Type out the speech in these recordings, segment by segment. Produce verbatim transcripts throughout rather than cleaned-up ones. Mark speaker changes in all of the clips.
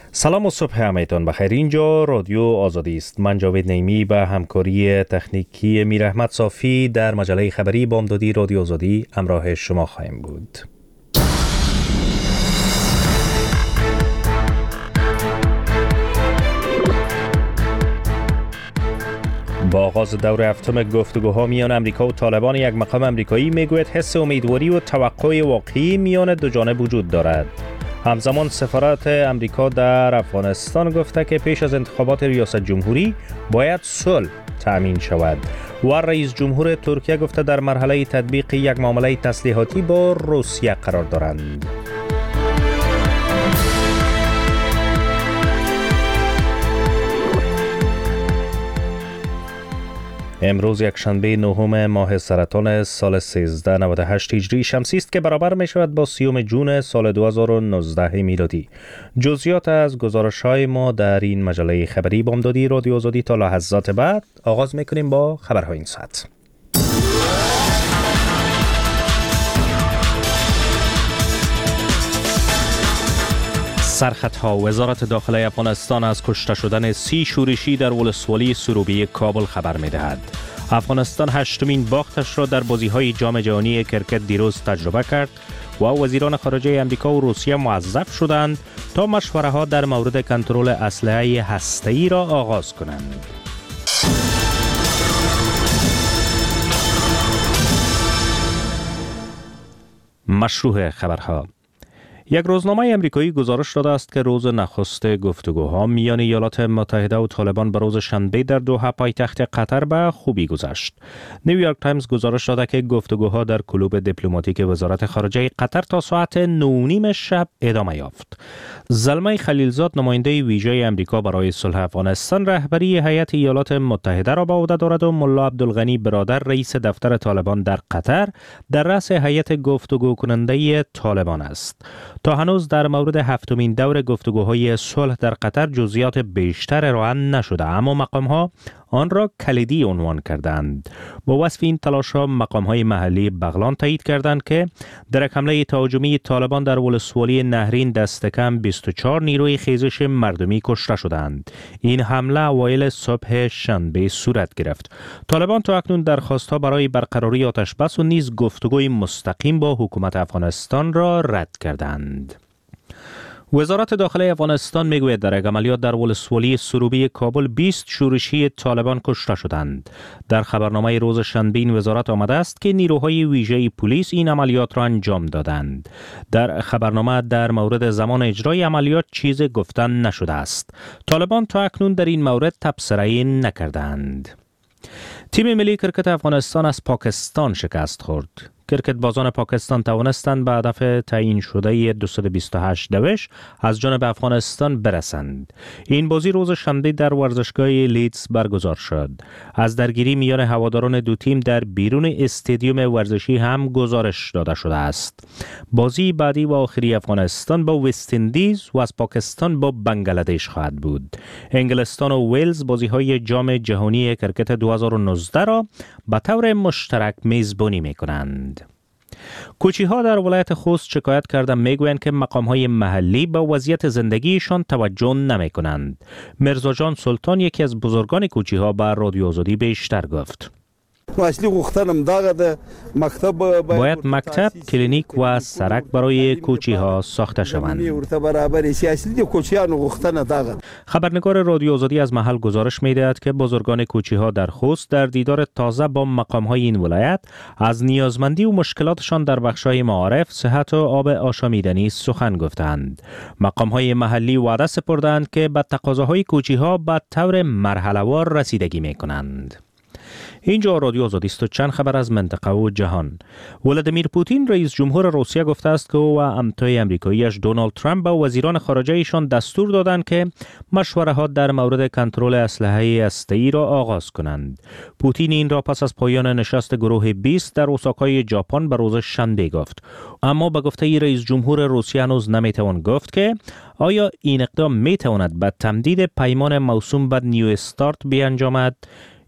Speaker 1: سلام و صبح همه‌تان بخیر. اینجا رادیو آزادی است. من جاوید نیمی به همکاری تکنیکی میر احمد صافی در مجله خبری بامدادی رادیو آزادی همراه شما خواهیم بود. با آغاز دور هفتم گفتگوها میان امریکا و طالبان، یک مقام امریکایی میگوید حس امیدواری و توقع واقعی میان دو جانب وجود دارد. همزمان سفارت امریکا در افغانستان گفته که پیش از انتخابات ریاست جمهوری باید صلح تأمین شود و رئیس جمهور ترکیه گفته در مرحله تطبیق یک معامله تسلیحاتی با روسیه قرار دارند. امروز یک شنبه نهم ماه سرطان سال سیزده نود و هشت هجری شمسی است که برابر می شود با سیوم جون سال دو هزار و نوزده میلادی. جزئیات از گزارش های ما در این مجله خبری بامدادی رادیو آزادی تا لحظات بعد. آغاز می کنیم با خبرهای این ساعت. سرخطها: وزارت داخله افغانستان از کشته شدن سی شورشی در ولسوالی سروبی کابل خبر می دهد. افغانستان هشتمین باختش را در بازی‌های جام جهانی کرکت دیروز تجربه کرد و وزیران خارجه امریکا و روسیه موظف شدند تا مشوره‌ها در مورد کنترل اسلحه هسته‌ای را آغاز کنند. مشروع خبرها: یک روزنامه امریکایی گزارش داده است که روز نخست گفتگوها میان ایالات متحده و طالبان به روز شنبه در دوحه پایتخت قطر به خوبی گذشت. نیویورک تایمز گزارش داده که گفتگوها در کلوب دیپلماتیک وزارت خارجه قطر تا ساعت نه و نیم شب ادامه یافت. زلمه خلیلزاد، نماینده ویژه امریکا برای صلح افغانستان، رهبری هیئت ایالات متحده را به عهده دارد و ملا عبدالغنی برادر، رئیس دفتر طالبان در قطر، در رأس هیئت گفتگو کننده طالبان است. تا هنوز در مورد هفتمین دور گفتگوهای صلح در قطر جزئیات بیشتر ارائه نشده، اما مقام‌ها آن را کلیدی عنوان کردند. با وصف این تلاش‌ها، مقام‌های محلی بغلان تایید کردند که در یک حمله تهاجمی طالبان در ولسوالی نهرین دست کم بیست و چهار نیروی خیزش مردمی کشته شدند. این حمله اوایل صبح شنبه صورت گرفت. طالبان تا اکنون درخواست‌ها برای برقراری آتش‌بس و نیز گفتگوی مستقیم با حکومت افغانستان را رد کردند. وزارت داخله افغانستان میگوید در یک عملیات در ولسوالی سروبی کابل بیست شورشی طالبان کشته شدند. در خبرنامه روز شنبه این وزارت آمده است که نیروهای ویژه پلیس این عملیات را انجام دادند. در خبرنامه در مورد زمان اجرای عملیات چیز گفتن نشده است. طالبان تا اکنون در این مورد تبصره نکردند. تیم ملی کرکت افغانستان از پاکستان شکست خورد. کرکت بازان پاکستان توانستند به هدف تعیین شده دویست و بیست و هشت دوش از جانب افغانستان برسند. این بازی روز شنبه در ورزشگاه لیدز برگزار شد. از درگیری میان هواداران دو تیم در بیرون استادیوم ورزشی هم گزارش داده شده است. بازی بعدی و آخری افغانستان با وست اندیز و از پاکستان با بنگلادش خواهد بود. انگلستان و ویلز بازی‌های جام جهانی کرکت دو هزار و نوزده را به طور مشترک میزبانی می‌کنند. کوچی‌ها در ولایت خوست شکایت کردند، میگویند که مقام‌های محلی به وضعیت زندگیشان توجه نمی‌کنند. مرزا جان سلطان، یکی از بزرگان کوچی‌ها، به رادیو آزادی بیشتر گفت. باید مکتب، کلینیک و سرک برای کوچی‌ها ساخته شوند. خبرنگار رادیو آزادی از محل گزارش می‌دهد که بزرگان کوچی‌ها در خوست در دیدار تازه با مقام‌های این ولایت از نیازمندی و مشکلاتشان در بخش‌های معارف، صحت و آب آشامیدنی سخن گفتند. مقام‌های محلی وعده سپردند که به تقاضاهای کوچی‌ها به طور مرحله‌وار رسیدگی می‌کنند. اینجا رادیو آزادی است و چند خبر از منطقه و جهان. ولادیمیر پوتین، رئیس جمهور روسیه، گفته است که او و همتای امریکاییش دونالد ترامپ به وزیران خارجه ایشان دستور دادند که مشوره‌ها در مورد کنترل اسلحه هسته‌ای را آغاز کنند. پوتین این را پس از پایان نشست گروه بیست در اوساکای ژاپن به روز شنبه گفت. اما به گفته رئیس جمهور روسیه هنوز نمیتوان گفت که آیا این اقدام میتواند به تمدید پیمان موسوم به نیو استارت بیانجامد.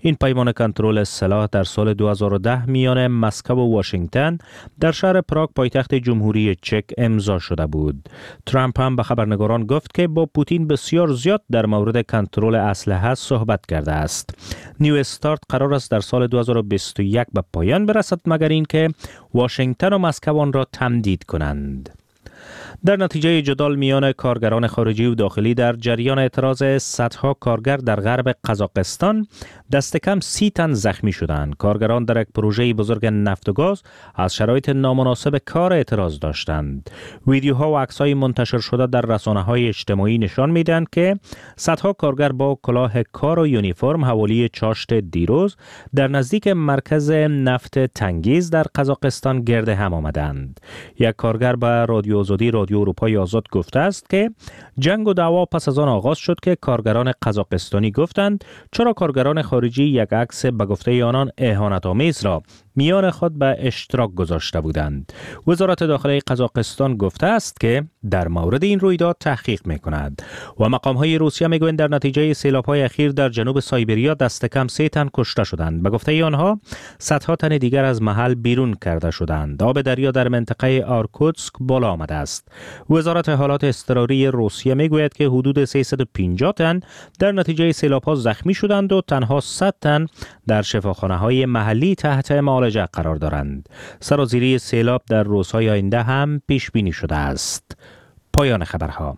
Speaker 1: این پیمان کنترل سلاح در سال دو هزار و ده میان مسکو و واشنگتن در شهر پراگ پایتخت جمهوری چک امضا شده بود. ترامپ هم به خبرنگاران گفت که با پوتین بسیار زیاد در مورد کنترل اسلحه صحبت کرده است. نیو استارت قرار است در سال دو هزار و بیست و یک به پایان برسد مگر اینکه واشنگتن و مسکو آن را تمدید کنند. در نتیجه جدال میان کارگران خارجی و داخلی در جریان اعتراض صدها کارگر در غرب قزاقستان دست کم سی تن زخمی شدند. کارگران در یک پروژه بزرگ نفت و گاز از شرایط نامناسب کار اعتراض داشتند. ویدیوها و عکس‌های منتشر شده در رسانه‌های اجتماعی نشان می‌دهند که صدها کارگر با کلاه کار و یونیفرم حوالی چاشت دیروز در نزدیک مرکز نفت تنگیز در قزاقستان گرد هم آمدند. یک کارگر به رادیو آزادی رادیو اروپای آزاد گفته است که جنگ و دعوا پس از آن آغاز شد که کارگران قزاقستانی گفتند چرا کارگران خارجی یک عکس به گفته آنان اهانت‌آمیز را میان خود به اشتراک گذاشته بودند. وزارت داخلی قزاقستان گفته است که در مورد این رویداد تحقیق می‌کند و مقام‌های روسیه می‌گویند در نتیجه سیلاب‌های اخیر در جنوب سایبریا دست کم سه تن کشته شدند. به گفته آنها صدها تن دیگر از محل بیرون کرده شدند. آب دریا در منطقه آرکوتسک بالا آمده است. وزارت حالات اضطراری روسیه می‌گوید که حدود سیصد و پنجاه تن در نتیجه سیلاب‌ها زخمی شدند و تنها صد تن در شفاخانه‌های محلی تحت معالجه قرار دارند. سرازیری سیلاب در روزهای آینده هم پیش بینی شده است. پایان خبرها.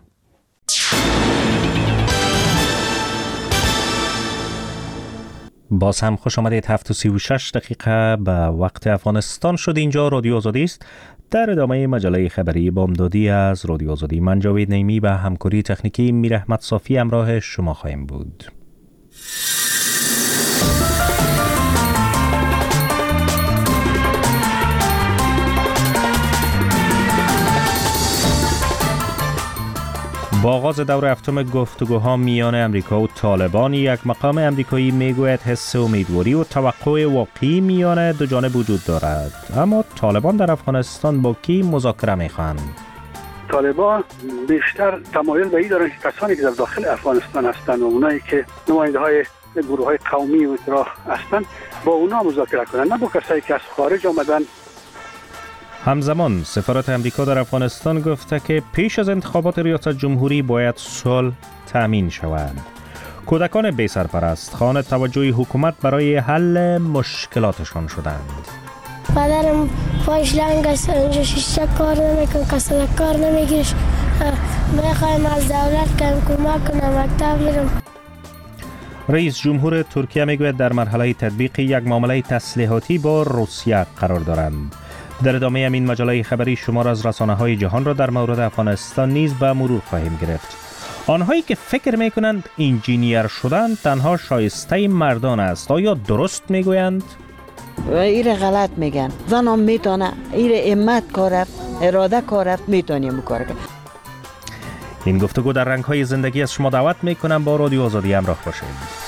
Speaker 1: باز هم خوش آمدید. هفت و سی و شش دقیقه به وقت افغانستان شد. اینجا رادیو آزادی است. در ادامه مجله خبری بامدادی از رادیو آزادی من جاوید نیمی و همکاری تکنیکی میر احمد صافی همراه شما خواهیم بود. با آغاز دور هفتم گفتگوها میان امریکا و طالبان، یک مقام امریکایی میگوید حس امیدواری و توقع واقعی میان دو جانب وجود دارد. اما طالبان در افغانستان با کی مذاکره میخواهند؟
Speaker 2: طالبان بیشتر تمایل به این دارند که کسانی که در داخل افغانستان هستند و اونایی که نماینده های گروه های قومی و اطراح هستند با اونا مذاکره کنند، نه با کسایی که از خارج آمدن.
Speaker 1: همزمان سفارت امریکا در افغانستان گفته که پیش از انتخابات ریاست جمهوری باید صلح تامین شود. کودکان بی سرپرست خانه توجه حکومت برای حل مشکلاتشان شدند.
Speaker 3: پدرم پایش لنگ است، اونجا شیشه کار نمیکن، کسا کار نمیگیرش. میخوایم از دولت کم کمک کنم، مکتب میرم.
Speaker 1: رئیس جمهور ترکیه میگوید در مرحله تطبیق یک معامله تسلیحاتی با روسیه قرار دارند. در ادامه همین مجله خبری شمار از رسانه‌های جهان را در مورد افغانستان نیز به مرور خواهیم گرفت. آنهایی که فکر میکنند انجینیر شدن تنها شایسته مردان است، آیا درست میگویند؟
Speaker 4: ایره غلط میگن. زنم میتونه ایره همت کارت، اراده کارت میتونیم کار کنه.
Speaker 1: این گفتگو در رنگ‌های زندگی از شما دعوت میکنم با رادیو آزادی همراه باشید.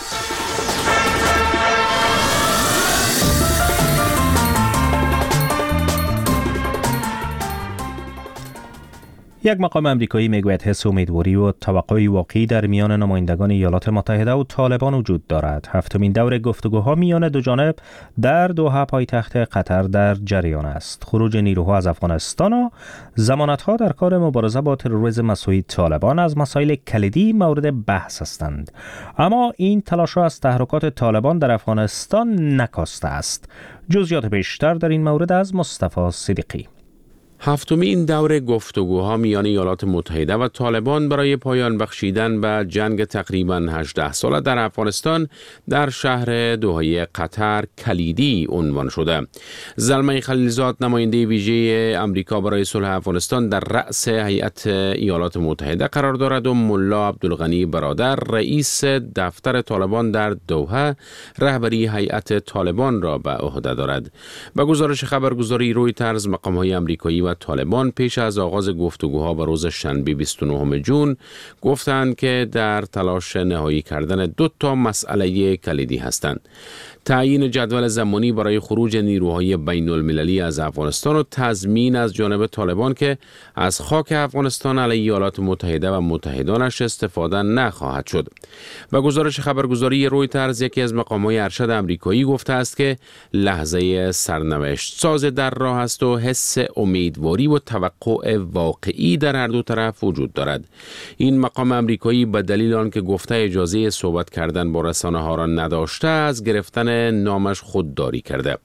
Speaker 1: یک مقام امریکایی میگوید حس امیدواری و توقع واقعی در میان نمایندگان ایالات متحده و طالبان وجود دارد. هفتمین دور گفتگوها میان دو جانب در دوحه پایتخت قطر در جریان است. خروج نیروها از افغانستان و ضمانت‌ها در کار مبارزه با تروریسم از سوی طالبان از مسائل کلیدی مورد بحث هستند. اما این تلاش‌ها از تحرکات طالبان در افغانستان نکاسته است. جزئیات بیشتر در این مورد از مصطفی صدیقی.
Speaker 5: هفتمین دور گفتگوها میان ایالات متحده و طالبان برای پایان بخشیدن به جنگ تقریباً هجده ساله در افغانستان در شهر دوحه قطر کلیدی عنوان شده. زلمه خلیلزاد نماینده ویژه امریکا برای صلح افغانستان در رأس هیئت ایالات متحده قرار دارد و ملا عبدالغنی برادر رئیس دفتر طالبان در دوحه رهبری هیئت طالبان را به عهده دارد. به گزارش خبرگزاری رویترز، مقام‌های امریکایی و و طالبان پیش از آغاز گفتگوها و روز شنبه بیست و نهم ژوئن گفتند که در تلاش نهایی کردن دو تا مسئله کلیدی هستند: تعیین جدول زمانی برای خروج نیروهای بین المللی از افغانستان و تضمین از جانب طالبان که از خاک افغانستان علیه ایالات متحده و متحدانش استفاده نخواهد شد. و گزارش خبرگزاری رویترز یکی از مقام‌های ارشد آمریکایی گفته است که لحظه سرنوشت ساز در راه است و حس امیدواری و توقع واقعی در هر دو طرف وجود دارد. این مقام آمریکایی به دلیل آنکه گفته اجازه صحبت کردن با رسانه‌ها را نداشته از گرفتن نامش خودداری کرده.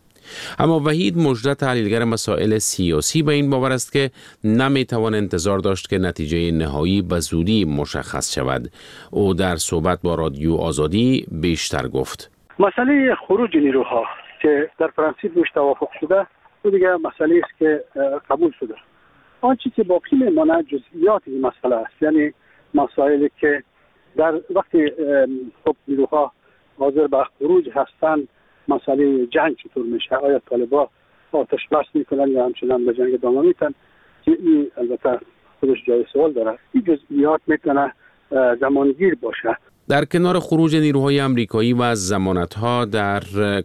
Speaker 5: اما وحید مژده، تحلیلگر مسائل سیاسی، به این باور است که نمیتوان انتظار داشت که نتیجه نهایی به زودی مشخص شود. او در صحبت با رادیو آزادی بیشتر گفت:
Speaker 2: مسئله خروج نیروها که در پرانسیپ روش توافق شده و دیگه مسئله است که قبول شده. آنچه که باقی میماند جزئیات این مسئله است، یعنی مسائلی که در وقتی خب نیروها حاضر به خروج هستند، مسئله جنگ چطور میشه؟ آیا طالبان آتش بس میکنن یا همچنان به جنگ ادامه میدن؟ این البته خودش جای سوال داره. این جزئیات میتونه زمانگیر باشه.
Speaker 5: در کنار خروج نیروهای آمریکایی و ضمانت‌ها در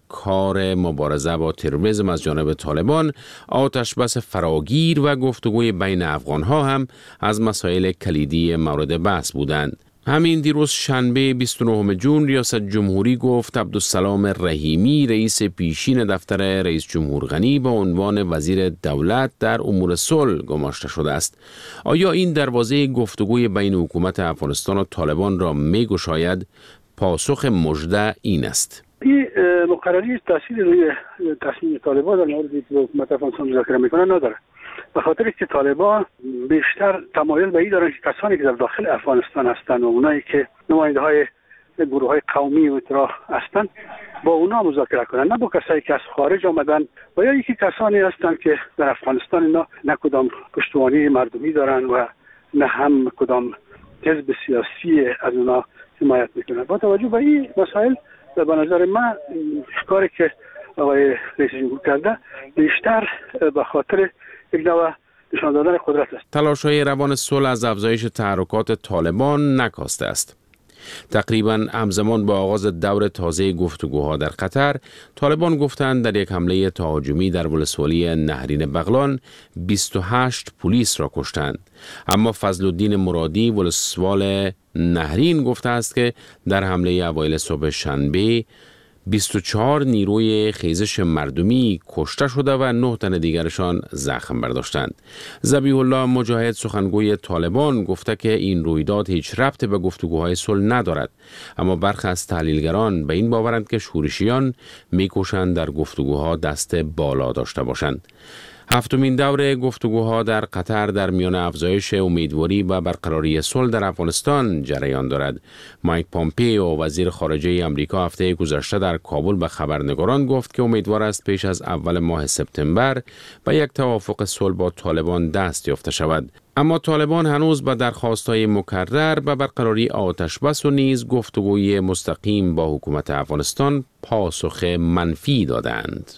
Speaker 5: کار مبارزه با تروریسم از جانب طالبان، آتش بس فراگیر و گفتگوی بین افغان‌ها هم از مسائل کلیدی مورد بحث بودند. همین دیروز شنبه بیست و نهم ژوئن ریاست جمهوری گفت عبدالسلام رحیمی، رئیس پیشین دفتر رئیس جمهور غنی، به عنوان وزیر دولت در امور صلح گماشته شده است. آیا این دروازه گفتگوی بین حکومت افغانستان و طالبان را می‌گشاید؟ پاسخ مژده این است:
Speaker 2: این مقرری تأثیر روی تصمیم طالبان در موردی که حکومت افغانستان مذاکره میکنه نداره، به خاطر که طالبان بیشتر تمایل به این دارن که کسانی که در داخل افغانستان هستند و اونایی که نماینده های گروه های قومی و اطراح هستند با اونا مذاکره کنن، نه با کسایی که از خارج آمدن و یا یکی کسانی هستند که در افغانستان اینا نه کدام پشتوانه مردمی دارن و نه هم کدام حزب سیاسی از اونا حمایت میکنن. با توجه به این مسائل به نظر من کاری که آقای رئیس جمهور کرده بیشتر به خاطر یک نوع نشان دادن قدرت است.
Speaker 5: تلاش‌های روان صلح از افزایش تحرکات طالبان نکاسته است. تقریباً همزمان با آغاز دور تازه گفتگوها در قطر، طالبان گفتند در یک حمله تهاجمی در ولسوالی نهرین بغلان بیست و هشت پلیس را کشتند. اما فضل الدین مرادی، ولسوال نهرین، گفته است که در حمله اوایل صبح شنبه بیست و چهار نیروی خیزش مردمی کشته شده و نه تن دیگرشان زخم برداشتند. ذبیح الله مجاهد، سخنگوی طالبان، گفته که این رویداد هیچ ربطی به گفتگوهای صلح ندارد، اما برخی از تحلیلگران به این باورند که شورشیان می‌کوشند در گفتگوها دست بالا داشته باشند. هفتمین دور گفتگوها در قطر در میان افزایش امیدواری و برقراری صلح در افغانستان جریان دارد. مایک پامپئو، وزیر خارجه آمریکا، هفته گذشته در کابل به خبرنگاران گفت که امیدوار است پیش از اول ماه سپتامبر به یک توافق صلح با طالبان دست یافته شود. اما طالبان هنوز به درخواست‌های مکرر به برقراری آتش بس و نیز گفتگوی مستقیم با حکومت افغانستان پاسخ منفی دادند.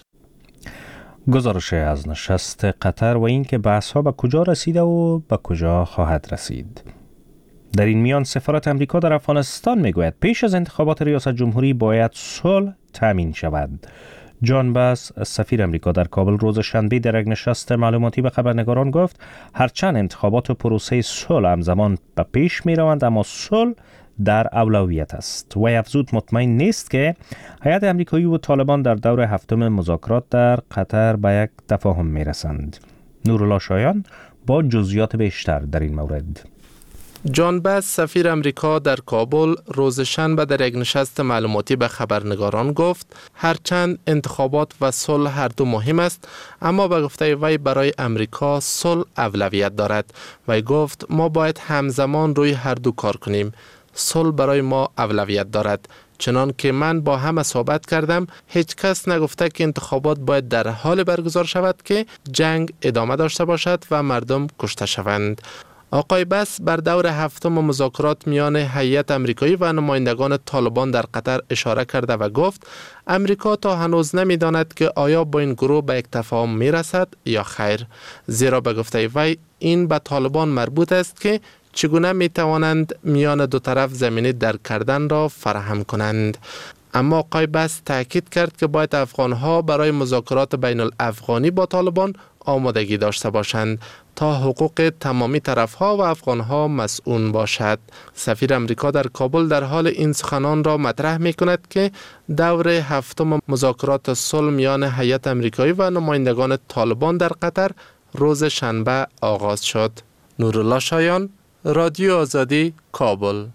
Speaker 1: گزارش از نشست قطر و اینکه بحث‌ها به کجا رسیده و به کجا خواهد رسید. در این میان سفارت امریکا در افغانستان میگوید پیش از انتخابات ریاست جمهوری باید صلح تامین شود. جان باس، سفیر امریکا در کابل، روز شنبه در یک نشست معلوماتی به خبرنگاران گفت هرچند انتخابات و پروسه صلح همزمان به پیش می روند، اما صلح در اولویت است. و افزود مطمئن نیست که هیئت امریکایی و طالبان در دور هفتم مذاکرات در قطر به یک تفاهم می رسند. نورالله شایان با جزئیات بیشتر در این مورد.
Speaker 6: جان باس، سفیر امریکا در کابل، روز شنبه در یک نشست معلوماتی به خبرنگاران گفت هرچند انتخابات و صلح هر دو مهم است، اما به گفته وی برای امریکا صلح اولویت دارد. وی گفت ما باید همزمان روی هر دو کار کنیم. صلح برای ما اولویت دارد. چنان که من با همه صحبت کردم، هیچ کس نگفته که انتخابات باید در حال برگزار شود که جنگ ادامه داشته باشد و مردم کشته شوند. آقای بس بر دور هفتم مذاکرات میان هیئت آمریکایی و نمایندگان طالبان در قطر اشاره کرده و گفت امریکا تا هنوز نمیداند که آیا با این گروه به یک تفاهم میرسد یا خیر، زیرا به گفته وی این به طالبان مربوط است که چگونه می توانند میان دو طرف زمینه درک کردن را فراهم کنند. اما آقای بس تاکید کرد که باید افغانها برای مذاکرات بین الافغانی با طالبان آمادگی داشته باشند تا حقوق تمامی طرفها و افغانها مسئول باشد. سفیر امریکا در کابل در حال این سخنان را مطرح می کند که دور هفتم مذاکرات صلح میان هیئت آمریکایی و نمایندگان طالبان در قطر روز شنبه آغاز شد. نورالله شایان، رادیو آزادی، کابل.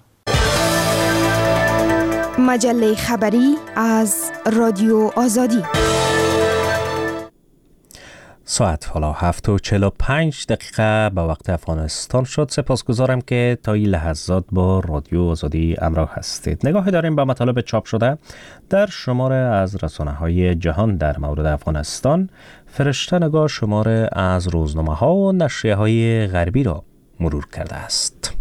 Speaker 7: مجله خبری از رادیو آزادی.
Speaker 1: ساعت حالا هفت و چهل و پنج دقیقه به وقت افغانستان شد. سپاسگزارم که تا این لحظات با رادیو آزادی همراه هستید. نگاه داریم به مطالب چاپ شده در شماره از رسانه‌های جهان در مورد افغانستان. فرشته نگاه شماره از روزنامه‌ها و نشریه‌های غربی را مرور کرده است.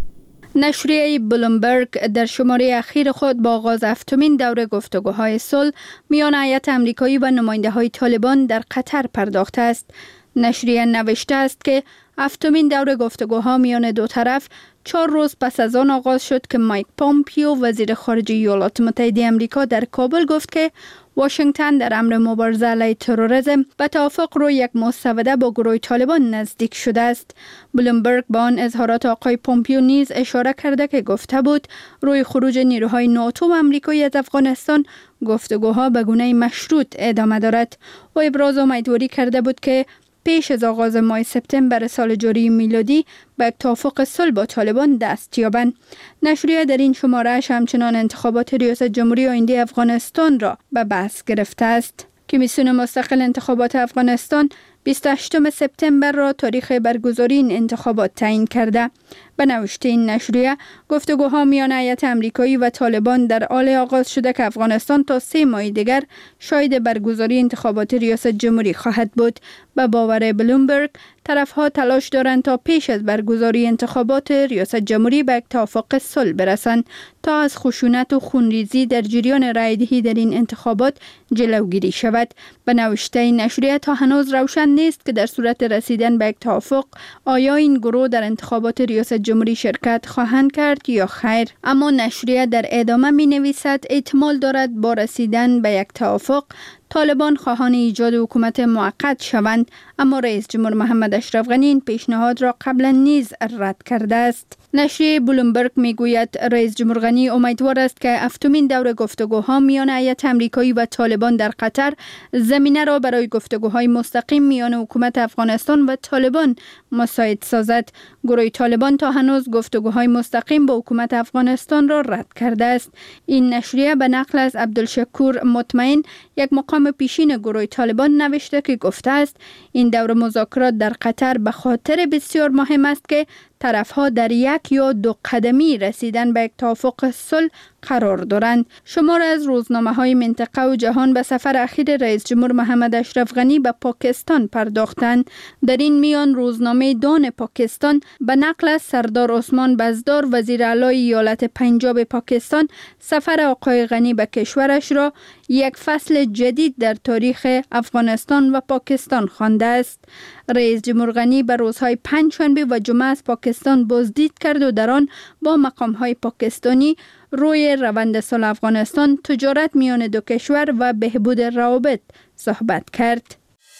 Speaker 8: نشریه بلومبرگ در شماره اخیر خود با آغاز هفتمین دور گفتگوهای صلح میان هیئت آمریکایی و نماینده‌های طالبان در قطر پرداخته است. نشریه نوشته است که هفتمین دور گفتگوها میان دو طرف چهار روز پس از آن آغاز شد که مایک پومپیو وزیر خارجه ایالات متحده آمریکا در کابل گفت که واشنگتن در امر مبارزه علیه تروریسم به توافق روی یک مسوده با گروه طالبان نزدیک شده است. بلومبرگ با آن اظهارات آقای پومپیو نیز اشاره کرده که گفته بود روی خروج نیروهای ناتو و آمریکایی از افغانستان گفتگوها به گونه مشروط ادامه دارد و ابراز امیدواری کرده بود که پیش از آغاز ماه سپتامبر سال جاری میلادی به یک توافق صلح با طالبان دست یابند. نشریه در این شماره همچنان انتخابات ریاست جمهوری آینده افغانستان را به بحث گرفته است. کمیسیون مستقل انتخابات افغانستان بیست و هشتم سپتامبر را تاریخ برگزاری این انتخابات تعیین کرده. به نوشته این نشریه گفتگوها میان هیئت آمریکایی و طالبان در حال آغاز شده که افغانستان تا سه ماه دیگر شاهد برگزاری انتخابات ریاست جمهوری خواهد بود. به باور بلومبرگ طرفها تلاش دارند تا پیش از برگزاری انتخابات ریاست جمهوری به یک توافق صلح برسند تا از خشونت و خونریزی در جریان رایدهی در این انتخابات جلوگیری شود. به نوشته این نشریه تا هنوز روشن نیست که در صورت رسیدن به یک توافق آیا این گروه در انتخابات ریاست جمهوری شرکت خواهند کرد یا خیر. اما نشریه در ادامه می نویسد احتمال دارد با رسیدن به یک توافق طالبان خواهان ایجاد حکومت موقت شوند، اما رئیس جمهور محمد اشرف غنی این پیشنهاد را قبلا نیز رد کرده است. نشریه بلومبرگ میگوید رئیس جمهور غنی امیدوار است که هفتمین دور گفتگوها میان هیئت آمریکایی و طالبان در قطر زمینه را برای گفتگوهای مستقیم میان حکومت افغانستان و طالبان مساعد سازد. گروه طالبان تا هنوز گفتگوهای مستقیم با حکومت افغانستان را رد کرده است. این نشریه به نقل از عبدالشکور مطمئن، یک مقام پیشین گروه طالبان، نوشته که گفته است این دور مذاکرات در قطر به خاطر بسیار مهم است که طرفها در یک یا دو قدمی رسیدن به یک توافق صلح قرار دارند. شمار از روزنامه‌های منطقه و جهان به سفر اخیر رئیس جمهور محمد اشرف غنی به پاکستان پرداختند. در این میان روزنامه دان پاکستان به نقل از سردار عثمان بزدار وزیر اعلی ایالت پنجاب پاکستان سفر آقای غنی به کشورش را یک فصل جدید در تاریخ افغانستان و پاکستان خوانده است. رئیس جمهور غنی به روزهای پنجشنبه و جمعه از پاکستان بازدید کرد و در آن با مقام‌های پاکستانی روی روند صلح افغانستان، تجارت میان دو کشور و بهبود روابط صحبت کرد.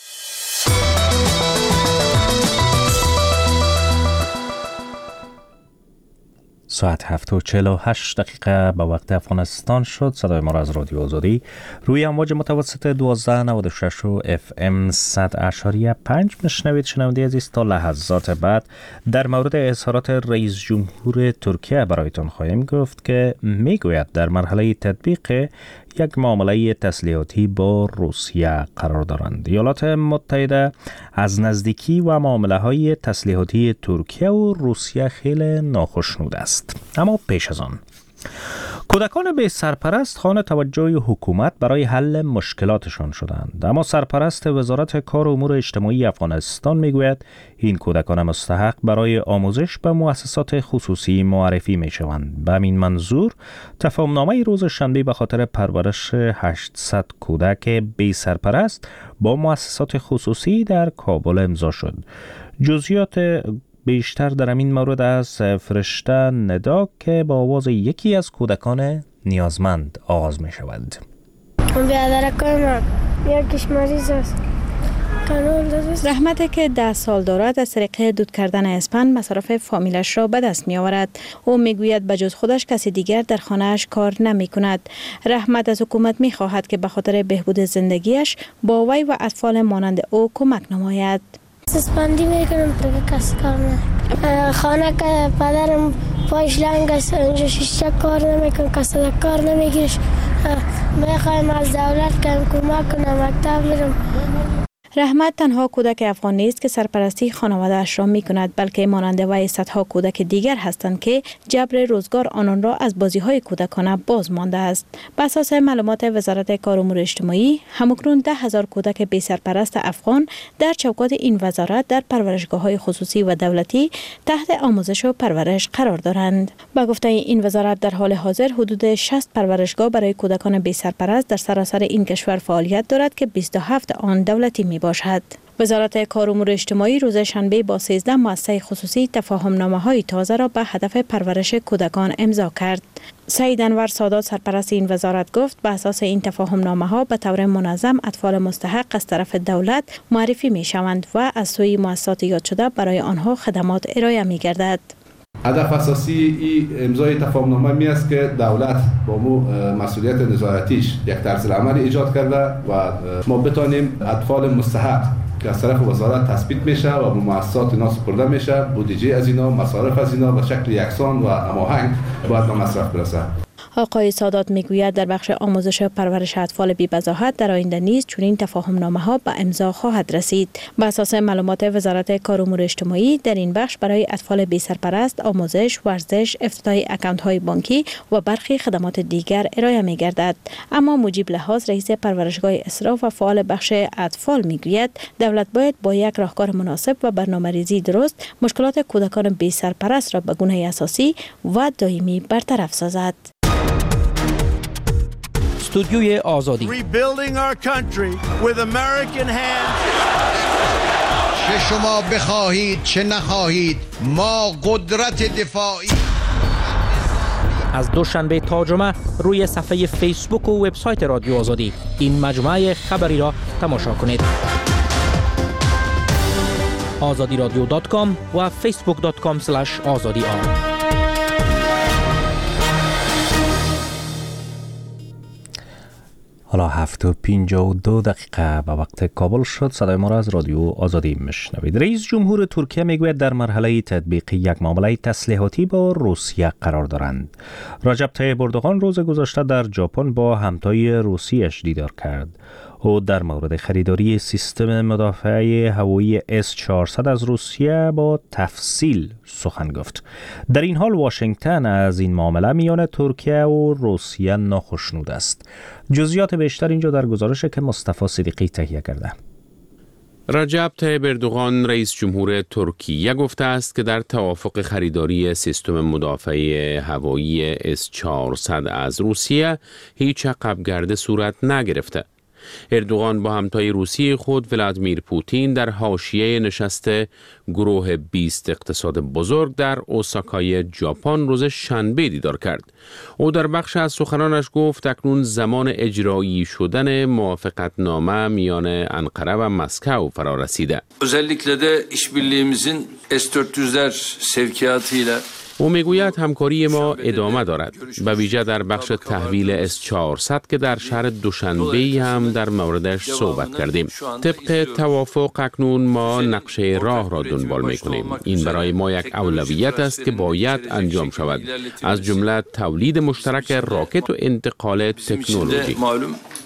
Speaker 1: ساعت هفت و چهل و هشت دقیقه به وقت افغانستان شد. صدای ما را از رادیو آزادی روی امواج متوسط دوازده نود و شش و اف ام صد اشاریه پنج میشنوید. شنونده عزیز، تا لحظات بعد در مورد اظهارات رئیس جمهور ترکیه برایتان خواهیم گفت که میگوید در مرحله تطبیق یک معامله تسلیحاتی با روسیه قرار دارند. ایالات متحده از نزدیکی و معامله های تسلیحاتی ترکیه و روسیه خیلی ناخوشنود است. اما پیش از آن کودکان بی سرپرست خوان توجه حکومت برای حل مشکلاتشان شدند، اما سرپرست وزارت کار و امور اجتماعی افغانستان میگوید این کودکان مستحق برای آموزش به مؤسسات خصوصی معرفی میشوند. به همین منظور تفاهمنامه روز شنبه به خاطر پرورش هشتصد کودک بی سرپرست با مؤسسات خصوصی در کابل امضا شد. جزئیات بیشتر در این مورد از فرشته ندا که با آواز یکی از کودکان نیازمند آغاز می شود.
Speaker 9: رحمت که ده سال دارد از طریق دود کردن اسپند مصارف فامیلش را به دست می آورد. او می گوید بجز خودش کسی دیگر در خانهش کار نمی کند. رحمت از حکومت می خواهد که به خاطر بهبود زندگیش با وی و اطفال مانند او کمک نماید.
Speaker 3: اسپندی میکنم دیگه کسی کار نه. خانه که پدرم پایش لنگ است، اینجا شیشه کار نمیکنه، کسی کار نمیگیرش. میخوایم از دولت که کمک کنه، مکتب میرم.
Speaker 9: رحمت تنها کودک افغان نیست که سرپرستی خانواده‌اش را می کند، بلکه مانند وی صدها کودک دیگر هستند که جبر روزگار آنان را از بازی‌های کودکانه باز مانده است. بر اساس معلومات وزارت کار و امور اجتماعی، همکنون ده هزار کودک بی سرپرست افغان در چوکات این وزارت در پرورشگاه‌های خصوصی و دولتی تحت آموزش و پرورش قرار دارند. با گفته این وزارت در حال حاضر حدود شصت پرورشگاه برای کودکان بی سرپرست در سراسر این کشور فعالیت دارد که بیست و هفت آن دولتی می باشد. وزارت کار و امور اجتماعی روز شنبه با سیزده مؤسسه خصوصی تفاهمنامه‌های تازه را به هدف پرورش کودکان امضا کرد. سعید انور سادات سرپرست این وزارت گفت به اساس این تفاهمنامه‌ها به طور منظم اطفال مستحق از طرف دولت معرفی می‌شوند و از سوی مؤسسات یاد شده برای آنها خدمات ارائه می‌گردد.
Speaker 10: هدف اساسی این امضای تفاهمنامه می است که دولت با مو مسئولیت نظارتیش یک طرز عمل ایجاد کرده و ما بتانیم اطفال مستحق که از طرف وزارت تثبیت میشه و به مؤسسات اینا سپرده میشه، بودجه از اینا، مصارف از اینا به شکل یکسان و هماهنگ باید به مصرف برسه.
Speaker 9: آقای سادات میگوید در بخش آموزش و پرورش اطفال بی بضاحت در آینده نیز چنین تفاهمنامه‌ها به امضا خواهد رسید. بر اساس معلومات وزارت کار و امور اجتماعی در این بخش برای اطفال بی سرپرست آموزش، ورزش، افتتاح اکانت‌های بانکی و برخی خدمات دیگر ارائه می‌گردد. اما مجیب لحاظ رئیس پرورشگاه اسرا و فعال بخش اطفال میگوید دولت باید با یک راهکار مناسب و برنامه‌ریزی درست مشکلات کودکان بی سرپرست را به گونه اساسی و دائمی برطرف سازد.
Speaker 1: استودیوی آزادی
Speaker 11: چه شما بخواهید چه نخواهید ما قدرت دفاعی.
Speaker 1: از دوشنبه تا جمعه روی صفحه فیسبوک و وبسایت رادیو آزادی این مجموعه خبری را تماشا کنید. آزادی رادیو دات کام و فیسبوک دات کام اسلش آزادی آن. حالا هفت و پینجا و دو دقیقه به وقت کابل شد. صدای ما را از رادیو آزادی میشنوید. رئیس جمهور ترکیه میگوید در مرحله تطبیق یک معامله تسلیحاتی با روسیه قرار دارند. رجب طیب اردوغان روز گذشته در ژاپن با همتای روسیش دیدار کرد. او در مورد خریداری سیستم مدافعه هوایی اس چهارصد از روسیه با تفصیل سخن گفت. در این حال واشنگتن از این معامله میان ترکیه و روسیه ناخشنود است. جزئیات بیشتر اینجا در گزارشی که مصطفی صدیقی تهیه کرده.
Speaker 5: رجب طیب اردوغان رئیس جمهور ترکیه گفته است که در توافق خریداری سیستم مدافعه هوایی اس چهارصد از روسیه هیچ عقبگرد صورت نگرفته. اردوغان با همتای روسی خود ولادیمیر پوتین در حاشیه نشست گروه بیست اقتصاد بزرگ در اوساکای ژاپن روز شنبه دیدار کرد. او در بخش از سخنانش گفت اکنون زمان اجرایی شدن موافقتنامه میان انقره و مسکو فرا رسیده.
Speaker 12: özellikle de işbirliğimizin اس چهارصد sevkiyatıyla
Speaker 5: او میگوید همکاری ما ادامه دارد، به ویژه در بخش تحویل اس چهارصد که در شهر دوشنبه هم در موردش صحبت کردیم. طبق توافق اکنون ما نقشه راه را دنبال میکنیم. این برای ما یک اولویت است که باید انجام شود، از جمله تولید مشترک راکت و انتقال تکنولوژی.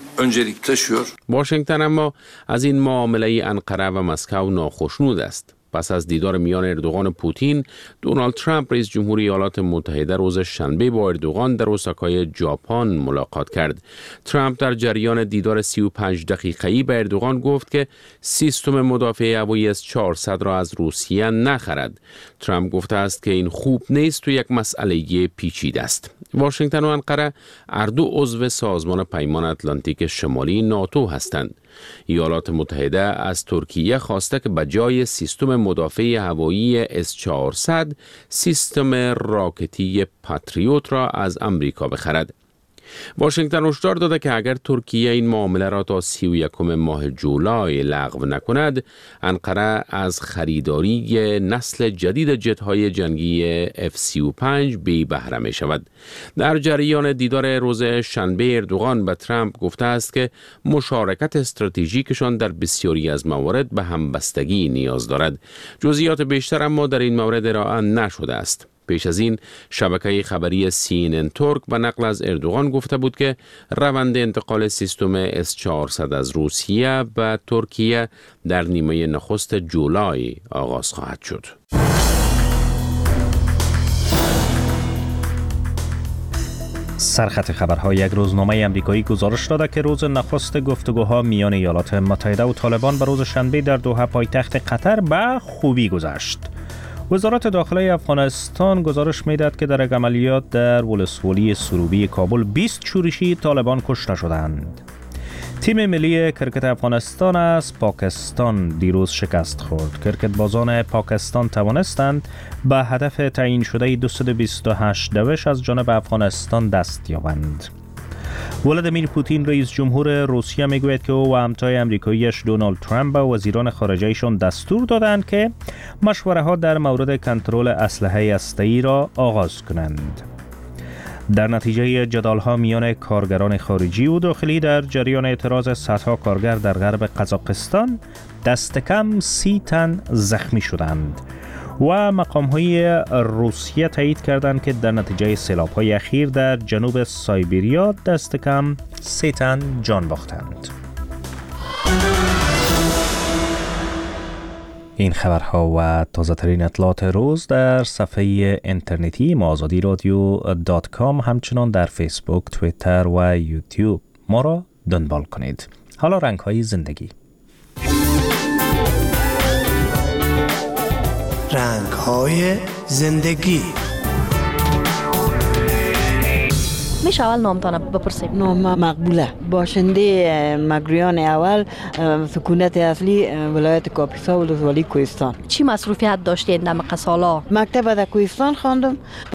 Speaker 5: واشنگتن اما از این معامله انقره و مسکو ناخشنود است. پس از دیدار میان اردوغان و پوتین، دونالد ترامپ رئیس جمهوری ایالات متحده روز شنبه با اردوغان در اوساکای ژاپن ملاقات کرد. ترامپ در جریان دیدار سی و پنج دقیقه‌ای به اردوغان گفت که سیستم مدافع هوایی اس چهارصد را از روسیه نخرد. ترامپ گفته است که این خوب نیست و یک مسئله پیچیده است. واشنگتن و انقره هر دو عضو سازمان پیمان اتلانتیک شمالی ناتو هستند. ایالات متحده از ترکیه خواسته که به جای سیستم مدافع هوایی اس چهارصد سیستم راکتی پاتریوت را از امریکا بخرد. واشنگتن هشدار داده که اگر ترکیه این معامله را تا سی و یکم ماه جولای لغو نکند، انقره از خریداری نسل جدید جت‌های جنگی اف سی و پنج بی بهره می شود. در جریان دیدار روز شنبه اردوغان به ترامپ گفته است که مشارکت استراتژیکشان در بسیاری از موارد به همبستگی نیاز دارد. جزئیات بیشتر اما در این مورد ارائه نشده است. پیش از این شبکه خبری سی ان ان ترک به نقل از اردوغان گفته بود که روند انتقال سیستم اس چهارصد از روسیه به ترکیه در نیمه نخست جولای آغاز خواهد شد.
Speaker 1: سرخط خبرها یک روزنامه امریکایی گزارش داده که روز نخست گفتگوها میان ایالات متحده و طالبان به روز شنبه در دوحه پایتخت قطر به خوبی گذشت. وزارت داخله افغانستان گزارش می‌دهد که در عملیات در ولسوالی سروبی کابل بیست شورشی طالبان کشته شدند. تیم ملی کرکت افغانستان از پاکستان دیروز شکست خورد. کرکت بازان پاکستان توانستند به هدف تعیین شده دویست و بیست و هشت دوش از جانب افغانستان دست یابند. ولادیمیر پوتین رئیس جمهور روسیه میگوید که او و همتای امریکاییش دونالد ترامپ به وزیران خارجه‌شان دستور دادند که مشوره ها در مورد کنترل اسلحه هسته‌ای را آغاز کنند. در نتیجه جدال ها میان کارگران خارجی و داخلی در جریان اعتراض صدها کارگر در غرب قزاقستان دست کم سی تن زخمی شدند و مقام‌های روسیه تایید کردند که در نتیجه سیلاب‌های اخیر در جنوب سایبریا دست کم سه تن جان باختند. این خبرها و تازه‌ترین اطلاعات روز در صفحه اینترنتی ما آزادی رادیو دات کام، همچنان در فیسبوک، توییتر و یوتیوب ما را دنبال کنید. حالا رنگ‌های زندگی.
Speaker 13: رنگ‌های زندگی.
Speaker 14: میشه اول نامتان بپرسیم؟
Speaker 4: نام مقبوله، باشنده مگریان اول سکونت اصلی ولایت کاپیسا و ولسوالی کوهستان.
Speaker 14: چی مصروفیت داشتین در مقصالا؟
Speaker 4: مکتب در کوهستان خواندم.